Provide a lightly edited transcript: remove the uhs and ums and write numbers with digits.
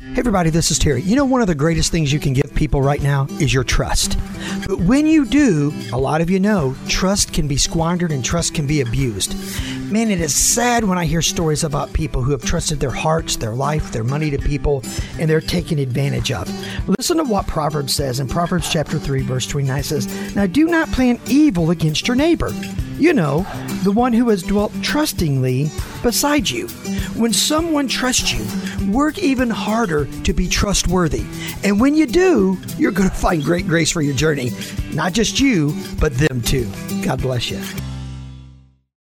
Hey everybody, this is Terry. You know, one of the greatest things you can give people right now is your trust. But when you do, a lot of you know, trust can be squandered and trust can be abused. Man, it is sad when I hear stories about people who have trusted their hearts, their life, their money to people, and they're taken advantage of. Listen to what Proverbs says in Proverbs chapter 3, verse 29 says, "Now do not plan evil against your neighbor. You know, the one who has dwelt trustingly beside you." When someone trusts you, work even harder to be trustworthy. And when you do, you're going to find great grace for your journey. Not just you, but them too. God bless you.